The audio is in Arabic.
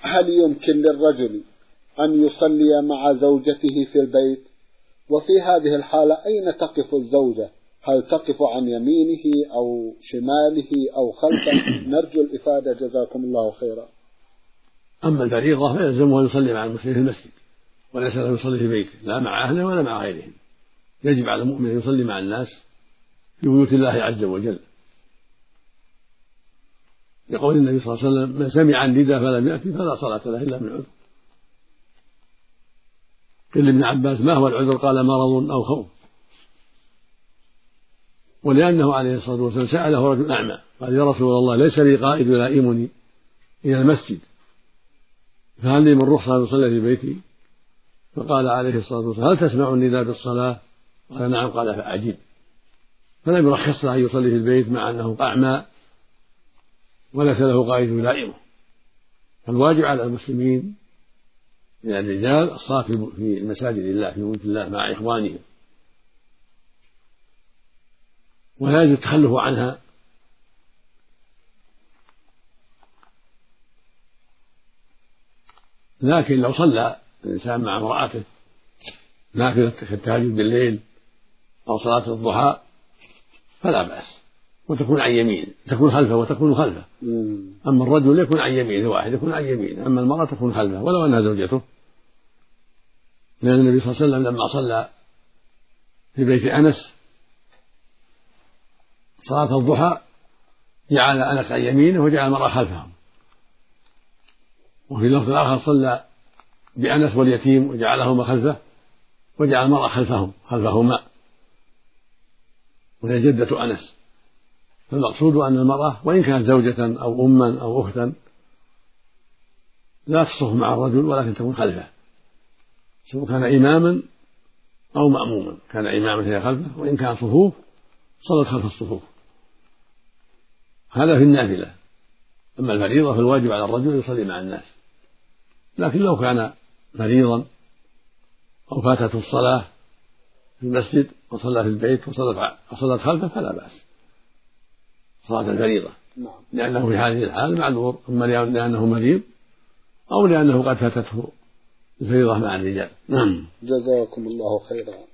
هل يمكن للرجل أن يصلي مع زوجته في البيت؟ وفي هذه الحالة أين تقف الزوجة؟ هل تقف عن يمينه أو شماله أو خلفه؟ نرجو الإفادة جزاكم الله خيرا. أما الفريضة فيلزمه أن يصلي مع المسلمين في المسجد، وليس له يصلي في بيته لا مع أهله ولا مع غيرهم. يجب على المؤمن أن يصلي مع الناس في بيوت الله عز وجل، يقول النبي صلى الله عليه وسلم: من سمع النداء فلم يأتي فلا صلاة له إلا من عذر. قيل لابن عباس: ما هو العذر؟ قال: مرض أو خوف. ولأنه عليه الصلاة والسلام سأله رجل أعمى قال: يا رسول الله، ليس لي قائد يلائمني إلى المسجد، فهل لي من رخصة أن أصلي في بيتي؟ فقال عليه الصلاة والسلام: هل تسمع النداء بالصلاة؟ قال: نعم. قال: فأجب. فلم يرخص له أن يصلي في البيت مع أنه أعمى وليس له قائد يلائمه. فالواجب على المسلمين من الرجال الصلاة في مساجد الله في بيوت الله مع إخوانهم، ولا يجوز التخلف عنها، لكن لو صلى الإنسان مع امرأته نافلة كالتهجد بالليل أو صلاة الضحى فلا بأس، وتكون عن يمين، تكون خلفه وتكون خلفه. أما الرجل يكون عن يمين، واحد يكون عن يمين، أما المرأة تكون خلفه ولو أنها زوجته، لأن النبي صلى الله عليه وسلم لما صلى في بيت أنس صلاة الضحى جعل أنس عن يمينه وجعل المرأة خلفهم، وفي اللفظ الآخر صلى بأنس واليتيم وجعلهما خلفه وجعل المرأة خلفهما، وهي جدة أنس. فالمقصود أن المرأة وإن كانت زوجة أو أما أو أختا لا تصف مع الرجل ولكن تكون خلفه، سواء كان إماما أو مأموما. كان إماما هي خلفه، وإن كان صفوف صلت خلف الصفوف. هذا في النافلة. أما الفريضة فالواجب على الرجل يصلي مع الناس، لكن لو كان مريضا أو فاتته الصلاة في المسجد وصلى في البيت وصلت خلفه فلا بأس صلاة الفريضة، لأنه في هذه الحال معذور، أما لأنه مريض أو لأنه قد فاتته الفريضة مع الرجال. جزاكم الله خيرا.